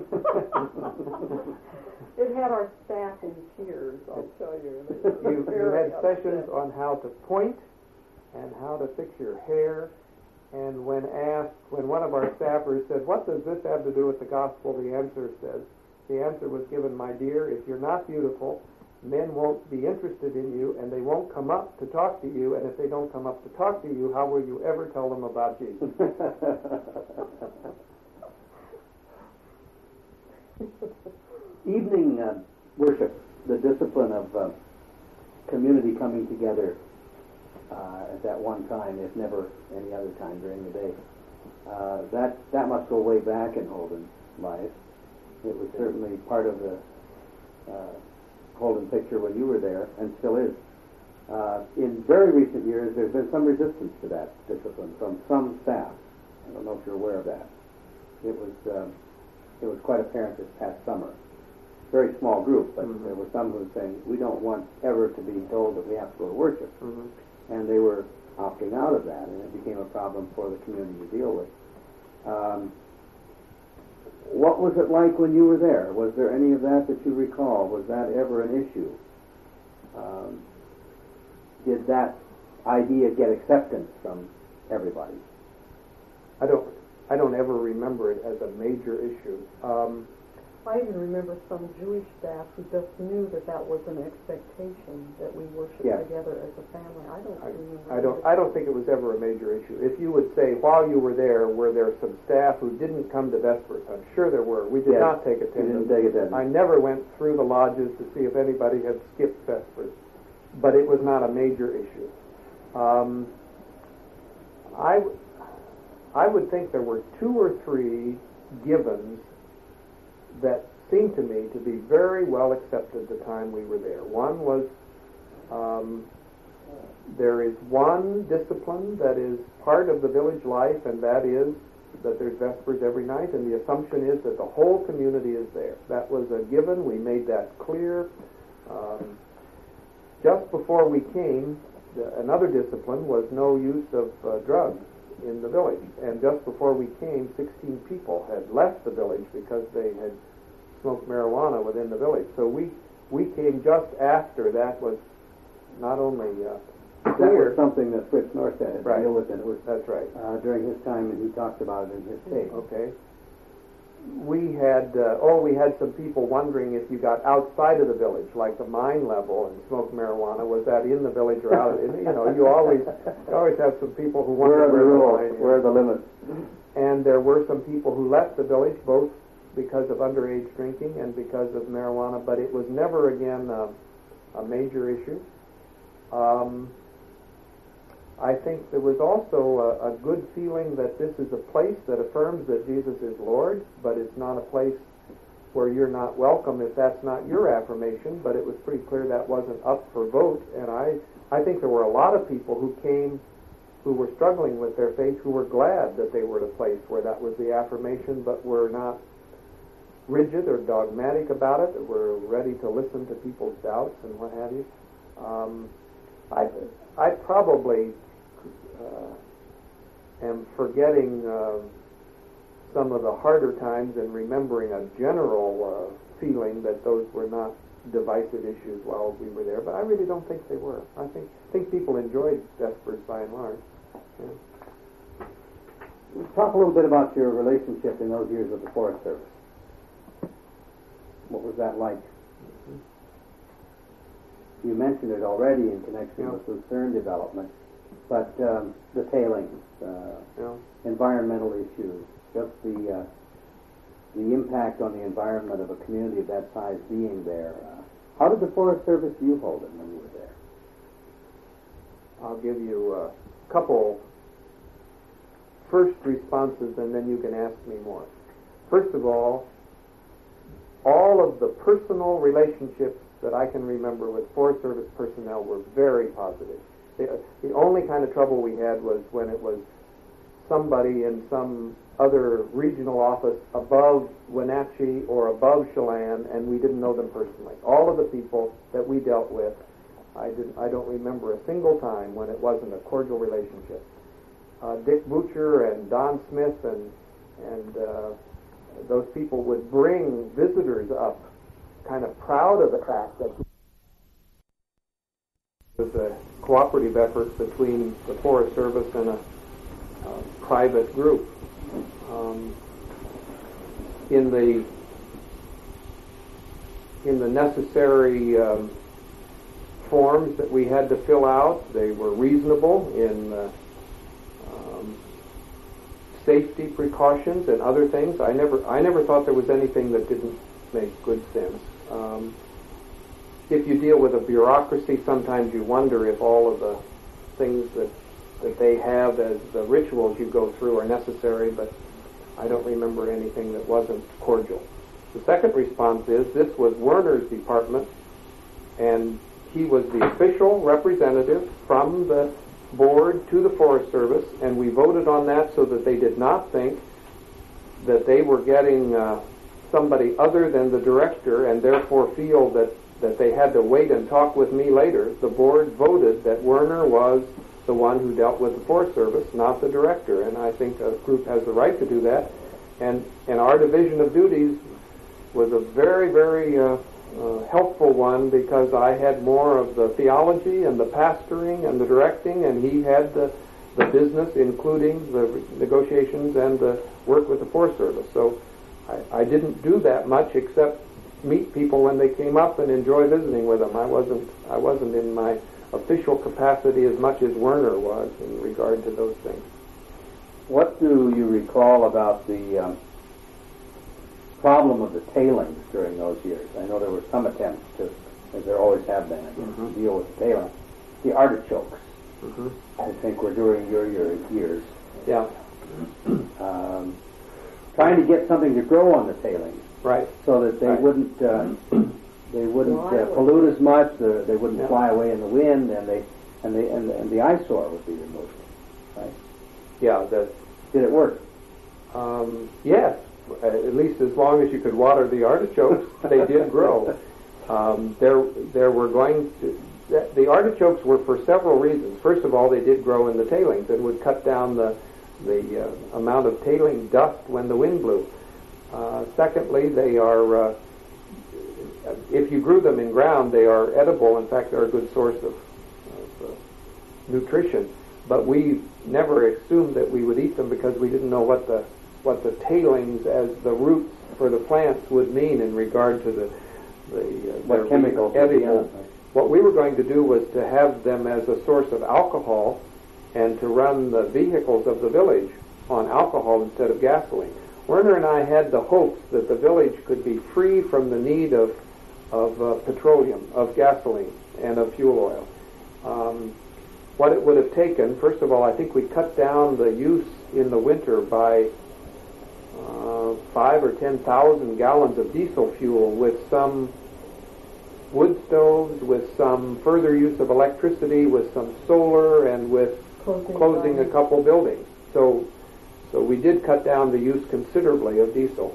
It had our staff in tears, I'll tell you. You had sessions on how to point and how to fix your hair. And when one of our staffers said, "What does this have to do with the gospel?" the answer was given, "My dear, if you're not beautiful, men won't be interested in you, and they won't come up to talk to you, and if they don't come up to talk to you, how will you ever tell them about Jesus?" Evening worship, the discipline of community coming together at that one time, if never any other time during the day, that must go way back in Holden's life. It was certainly part of the Holden picture when you were there, and still is. In very recent years, there's been some resistance to that discipline from some staff. I don't know if you're aware of that. It was quite apparent this past summer. Very small group, but there were some who were saying, we don't want ever to be told that we have to go to worship. And they were opting out of that, and it became a problem for the community to deal with. What was it like when you were there? Was there any of that you recall? Was that ever an issue? Did that idea get acceptance from everybody? I don't ever remember it as a major issue. I even remember some Jewish staff who just knew that was an expectation that we worship together as a family. I don't think it was ever a major issue. If you would say, while you were there some staff who didn't come to Vespers? I'm sure there were. We did not take attendance. I never went through the lodges to see if anybody had skipped Vespers, but it was not a major issue. I would think there were 2 or 3 givens that seemed to me to be very well accepted the time we were there. One was there is one discipline that is part of the village life, and that is that there's Vespers every night, and the assumption is that the whole community is there. That was a given. We made that clear. Just before we came, another discipline was no use of drugs in the village. And just before we came, 16 people had left the village because they had smoked marijuana within the village. So we came just after that was not only that was something that Fritz Norstedt had to deal with, and it was that's right during his time, and he talked about it in his tape. Okay. We had some people wondering if you got outside of the village, like the mine level, and smoked marijuana. Was that in the village or out? You always have some people who wonder where are the limits. And there were some people who left the village both because of underage drinking and because of marijuana, but it was never again a major issue. I think there was also a good feeling that this is a place that affirms that Jesus is Lord, but it's not a place where you're not welcome if that's not your affirmation, but it was pretty clear that wasn't up for vote. And I think there were a lot of people who came who were struggling with their faith who were glad that they were at a place where that was the affirmation, but were not rigid or dogmatic about it, that were ready to listen to people's doubts and what have you. I probably am forgetting some of the harder times and remembering a general feeling that those were not divisive issues while we were there, but I really don't think they were. I think people enjoyed Vespers by and large. Yeah. Talk a little bit about your relationship in those years with the Forest Service. What was that like? you mentioned it already in connection with Lucerne development, but the tailings, environmental issues, just the impact on the environment of a community of that size being there. How did the Forest Service view Holden when you were there? I'll give you a couple first responses, and then you can ask me more. First of all of the personal relationships that I can remember with Forest Service personnel were very positive. The only kind of trouble we had was when it was somebody in some other regional office above Wenatchee or above Chelan, and we didn't know them personally. All of the people that we dealt with, I don't remember a single time when it wasn't a cordial relationship. Dick Butcher and Don Smith and those people would bring visitors up, kind of proud of the fact that it was a cooperative effort between the Forest Service and a private group. In the necessary forms that we had to fill out, they were reasonable in safety precautions and other things. I never thought there was anything that didn't make good sense. If you deal with a bureaucracy, sometimes you wonder if all of the things that they have as the rituals you go through are necessary, but I don't remember anything that wasn't cordial. The second response is this was Werner's department, and he was the official representative from the board to the Forest Service, and we voted on that so that they did not think that they were getting somebody other than the director and therefore feel that they had to wait and talk with me later. The board voted that Werner was the one who dealt with the Forest Service, not the director, and I think a group has the right to do that. And our division of duties was a very, very helpful one, because I had more of the theology and the pastoring and the directing, and he had the business, including the negotiations and the work with the Forest Service. So I didn't do that much except meet people when they came up and enjoy visiting with them. I wasn't in my official capacity as much as Werner was in regard to those things. What do you recall about the problem of the tailings during those years? I know there were some attempts to, as there always have been, to deal with the tailings. The artichokes, I think, were during your years. Yeah. Trying to get something to grow on the tailings, right? So that they wouldn't pollute as much. They wouldn't fly away in the wind, and the eyesore would be removed. Right? Yeah. Did it work? Yes. At least as long as you could water the artichokes, they did grow. There were going to... The artichokes were for several reasons. First of all, they did grow in the tailings and would cut down the amount of tailing dust when the wind blew. Secondly, they are... if you grew them in ground, they are edible. In fact, they're a good source of nutrition. But we never assumed that we would eat them because we didn't know what the tailings as the roots for the plants would mean in regard to what chemicals edible. What we were going to do was to have them as a source of alcohol and to run the vehicles of the village on alcohol instead of gasoline. Werner and I had the hopes that the village could be free from the need of petroleum, of gasoline, and of fuel oil. What it would have taken, first of all, I think we cut down the use in the winter by 5,000 or 10,000 gallons of diesel fuel, with some wood stoves, with some further use of electricity, with some solar, and with closing a couple buildings. So we did cut down the use considerably of diesel.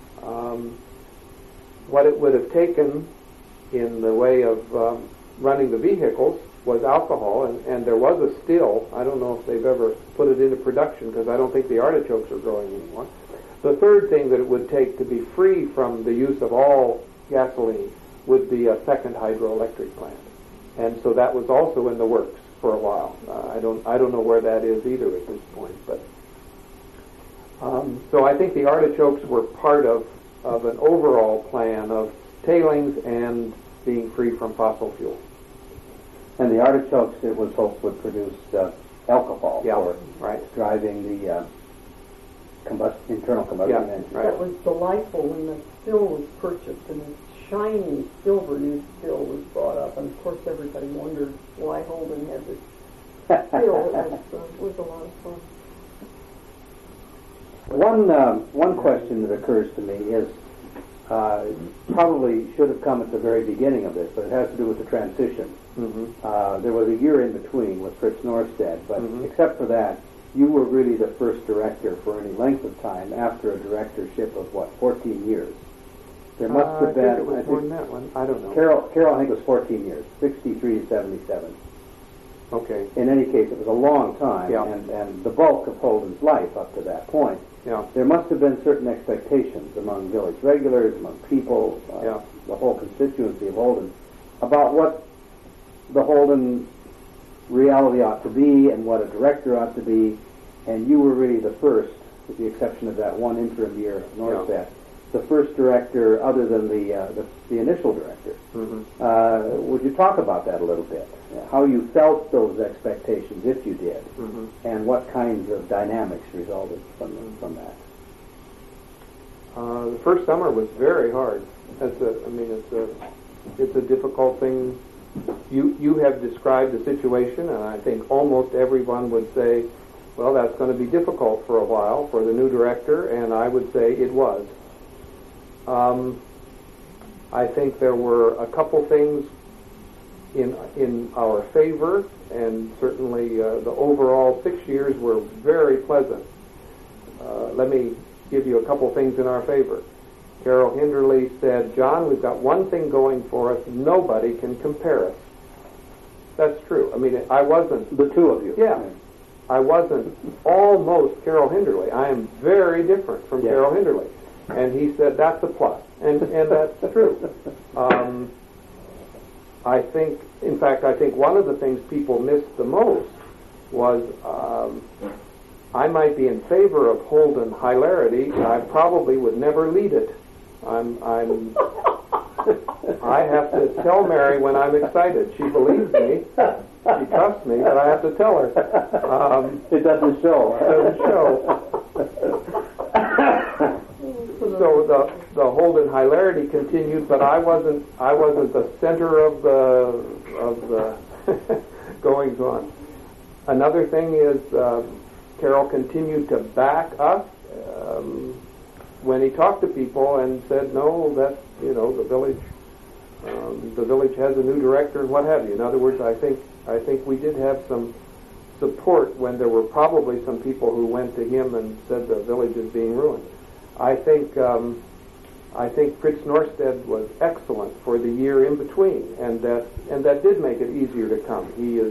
What it would have taken in the way of running the vehicles was alcohol, and there was a still. I don't know if they've ever put it into production because I don't think the artichokes are growing anymore. The third thing that it would take to be free from the use of all gasoline would be a second hydroelectric plant, and so that was also in the works for a while. I don't know where that is either at this point, but so I think the artichokes were part of an overall plan of tailings and being free from fossil fuel. And the artichokes, it was hoped, would produce alcohol for driving the internal combustion engine. That was delightful when the still was purchased and this shiny silver new still was brought up, and of course everybody wondered why Holden had this still. It was a lot of fun. One question that occurs to me is probably should have come at the very beginning of this, but it has to do with the transition. There was a year in between with Fritz Norstedt, but except for that, you were really the first director for any length of time after a directorship of 14 years. There must have been. I think it was more than that one. I don't know. Carol, I think it was 14 years, 63 to 77. Okay. In any case, it was a long time, Yeah. and the bulk of Holden's life up to that point. Yeah. There must have been certain expectations among village regulars, among people, the whole constituency of Holden, about what the Holden reality ought to be and what a director ought to be, and you were really the first, with the exception of that one interim year of Norstedt, the first director other than the initial director. Would you talk about that a little bit? How you felt those expectations, if you did, and what kinds of dynamics resulted from that? The first summer was very hard. It's a difficult thing. You have described the situation, and I think almost everyone would say, well, that's going to be difficult for a while for the new director, and I would say it was. I think there were a couple things in our favor, and certainly the overall 6 years were very pleasant. Let me give you a couple things in our favor. Carol Hinderly said, John, we've got one thing going for us. Nobody can compare us. That's true. I mean, I wasn't... The two of you. Yeah. I wasn't almost Carol Hinderly. I am very different from Carol Hinderly. And he said, that's a plus. And that's true. I think one of the things people missed the most was I might be in favor of Holden hilarity. I probably would never lead it. I have to tell Mary when I'm excited. She believes me. She trusts me, but I have to tell her. It doesn't show. It doesn't show. So the Holden hilarity continued, but I wasn't the center of the goings on. Another thing is Carol continued to back us when he talked to people and said, no, that's the village has a new director and what have you. In other words, I think we did have some support when there were probably some people who went to him and said the village is being ruined. I think Fritz Norstedt was excellent for the year in between, and that did make it easier to come. He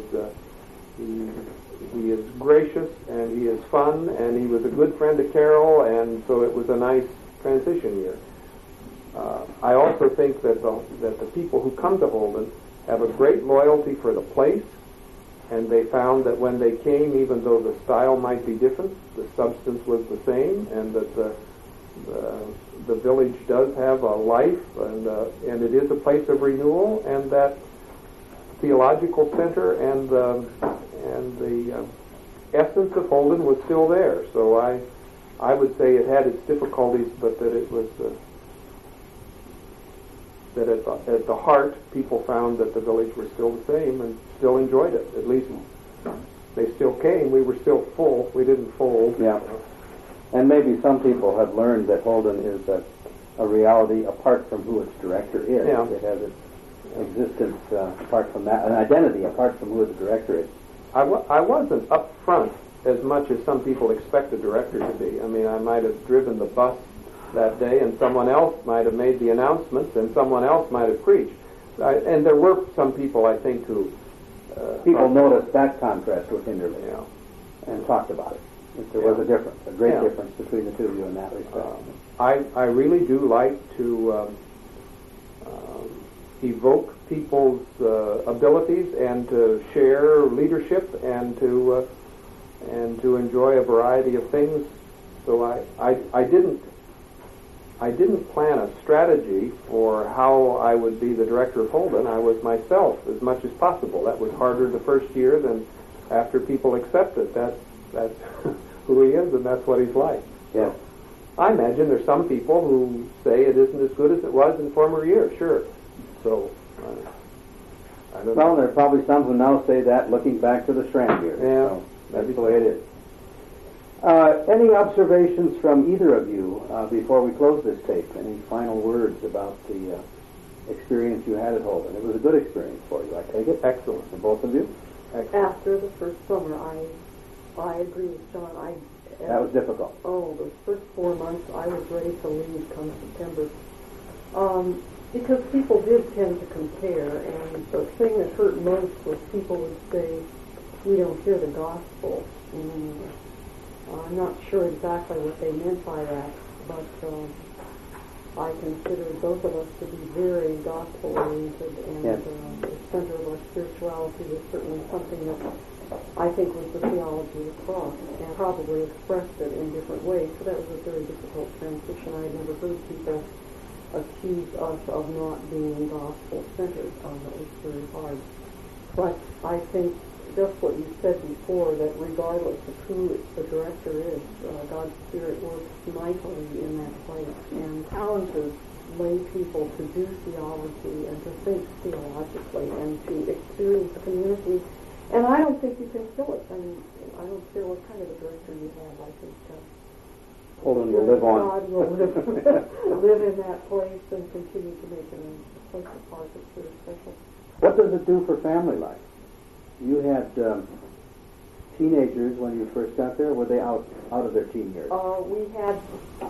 is gracious and he is fun, and he was a good friend to Carol, and so it was a nice transition year. I also think that the people who come to Holden have a great loyalty for the place, and they found that when they came, even though the style might be different, the substance was the same, and that the village does have a life, and it is a place of renewal, and that theological center and the essence of Holden was still there. So I would say it had its difficulties, but that it was that at the heart, people found that the village was still the same and still enjoyed it. At least they still came. We were still full. We didn't fold. Yeah. And maybe some people have learned that Holden is a reality apart from who its director is. Yeah. It has its existence apart from that, an identity apart from who its director is. I wasn't up front as much as some people expect a director to be. I mean, I might have driven the bus that day, and someone else might have made the announcements, and someone else might have preached. And there were some people, I think, who... people noticed that contrast with Hinderly, Yeah. and talked about it. That there was a difference, a great difference between the two of you in that respect. I really do like to evoke people's abilities and to share leadership and to enjoy a variety of things. So I didn't I didn't plan a strategy for how I would be the director of Holden. I was myself as much as possible. That was harder the first year than after people accept it. That's who he is, and that's what he's like. Yeah. I imagine there's some people who say it isn't as good as it was in former years. Sure. So, I don't Well, know. there are probably some who now say that looking back to the Strand years. Yeah. So that's the way it is. Any observations from either of you before we close this tape? Any final words about the experience you had at Holden? It was a good experience for you, I take it? Excellent. For both of you? After the first summer, I agree with John. That was difficult. Oh, the first 4 months, I was ready to leave come September. Because people did tend to compare, and the thing that hurt most was people would say, we don't hear the gospel. I'm not sure exactly what they meant by that, but I considered both of us to be very gospel-oriented, and Yes. The center of our spirituality was certainly something that I think was the theology of the cross, and probably expressed it in different ways. So that was a very difficult transition. I had never heard people accuse us of not being gospel-centered. It was very hard. But I think just what you said before, that regardless of who the director is, God's Spirit works mightily in that place and challenges lay people to do theology and to think theologically and to experience community. And I don't think you can kill it. I mean, I don't care what kind of a director you have. I think Holden will live on. God will live in that place and continue to make it a place apart that's very special. What does it do for family life? You had teenagers when you first got there. Were they out of their teen years? We had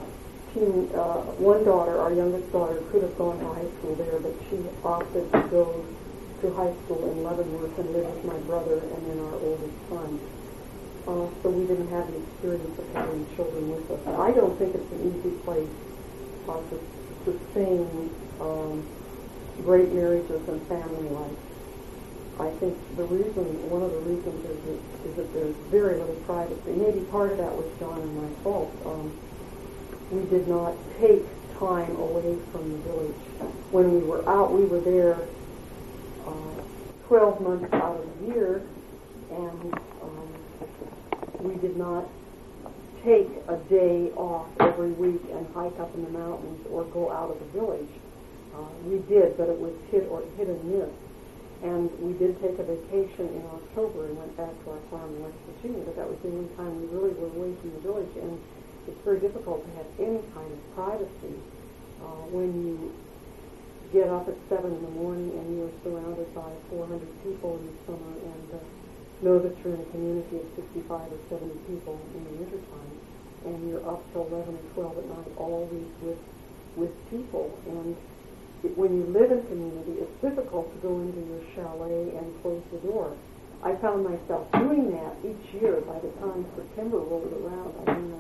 one daughter, our youngest daughter, could have gone to high school there, but she opted to go to high school in Leavenworth and live with my brother and then our oldest son. So we didn't have the experience of having children with us. I don't think it's an easy place to sustain great marriages and family life. I think one of the reasons is that there's very little privacy. Maybe part of that was John and my fault. We did not take time away from the village. When we were out, we were there 12 months out of the year, and we did not take a day off every week and hike up in the mountains or go out of the village. We did, but it was hit and miss. And we did take a vacation in October and went back to our farm in West Virginia, but that was the only time we really were away from the village, and it's very difficult to have any kind of privacy when you get up at 7 in the morning and you are surrounded by 400 people in the summer and know that you're in a community of 65 or 70 people in the wintertime, and you're up till 11 or 12 at night always with people. And when you live in community, it's difficult to go into your chalet and close the door. I found myself doing that each year. By the time September rolled around,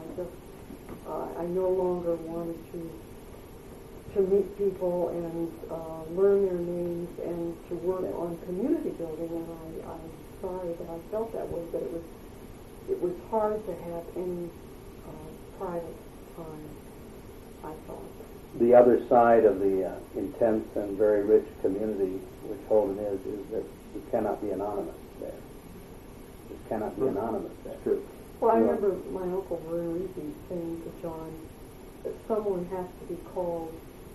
I no longer wanted to meet people and learn their names and to work on community building. And I'm sorry that I felt that way, but it was hard to have any private time, I thought. The other side of the intense and very rich community which Holden is that you cannot be anonymous there. You cannot be anonymous there. True. Well, I remember my uncle very easy saying to John that someone has to be called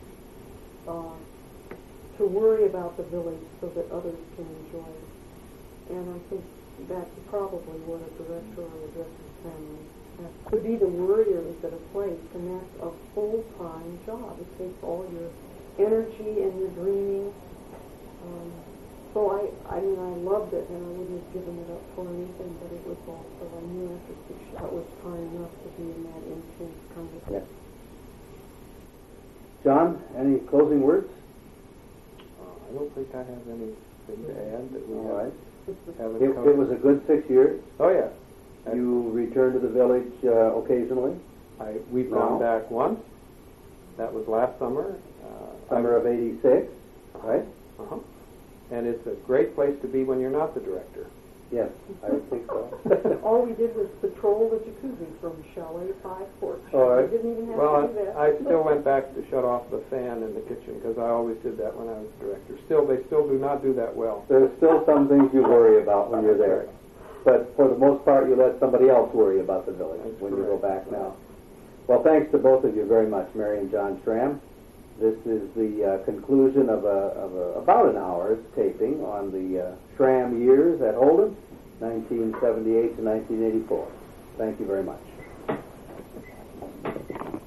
to worry about the village so that others can enjoy it. And I think that's probably what a director or a director's family to be the worriers at a place, and that's a full-time job. It takes all your energy and your dreaming. So I mean, I loved it, and I wouldn't have given it up for anything, but it was also, I knew after 6 years that was time enough to be in that intense kind of... Yes. John, any closing words? I don't think I have anything to add that we All right. haven't It covered. was a good 6 years. Oh, yeah. You returned to the village occasionally. We've gone back once. That was last summer. Summer of '86, right? Uh-huh. And it's a great place to be when you're not the director. Yes, I would think so. All we did was patrol the jacuzzi from chalet 5 porch. All right. We didn't even have Well, to do that. I still went back to shut off the fan in the kitchen because I always did that when I was director. They still do not do that well. There's still some things you worry about when you're there. But for the most part, you let somebody else worry about the village That's when you go correct. back now. Well, thanks to both of you very much, Mary and John Schramm. This is the conclusion of about an hour's taping on the Schramm years at Holden, 1978 to 1984. Thank you very much.